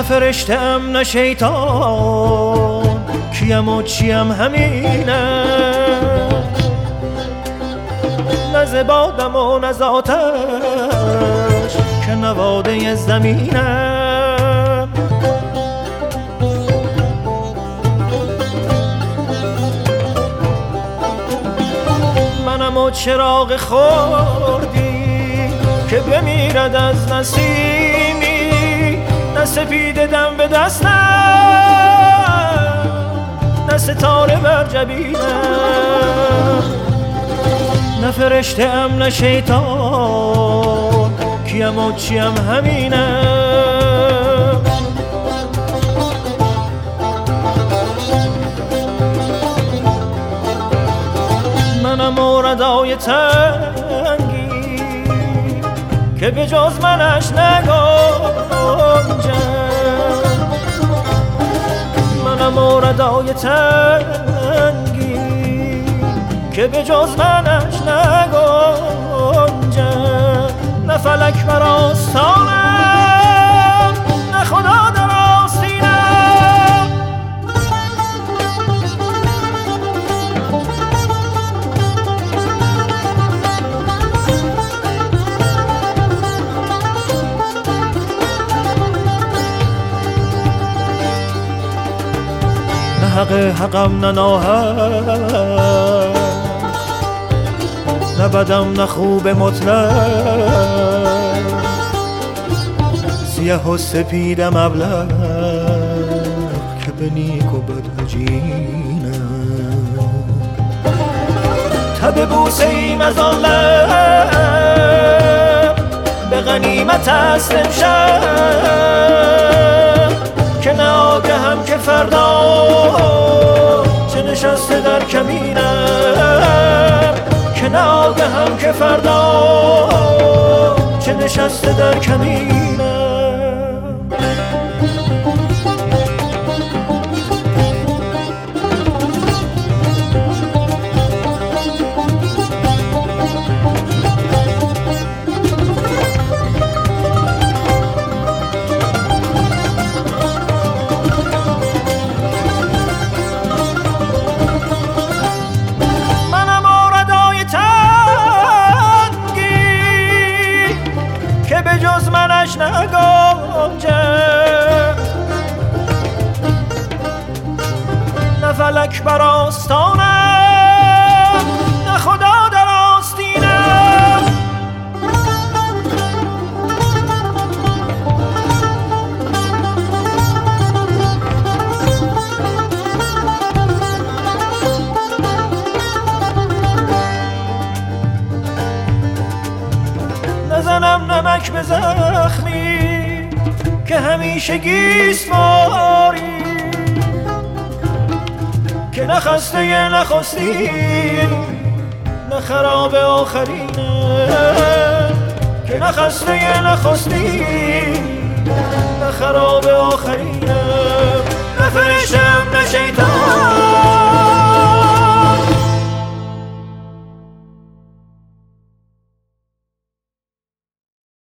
فرشته‌ام نه شیطان، کیم و چیم همینه، نه ز بادم و نه ز آتش که نواده زمینم. منم و چراغ خردی که بمیرد از نسیمی، نه سپیده دم به دستم، نه ستاره بر جبینم، نه فرشته‌ام نه شیطان، کیم و چیم همینم. منم و ردای تنگی که به جز منش نگنجم، منم و ردای تنگی که به جز منش نگنجم، نه فلک بر آستانم، نه خدا در آستینم. نه حق حقم نه ناحق، نه بدم نه خوب مطلق، سیه و سپیدم ابلق که به نیک و بد عجینم. تب بوسه ایم از آن لب به غنیمت است امشب، که نه آگهم که فردا چه نشسته در کمینم، که نه آگهم که فردا چه نشسته در کمینم. به جز منش نگنجم، نه فلک بر آستانم، نه خدا در آستینم. نزنم نمک به زخمی که همیشه گیسواری، که نه خسته نخستی نه خراب آخرینه، که نه خسته نخستی نه خراب آخرینه، نه فرشته‌ام نه شیطان.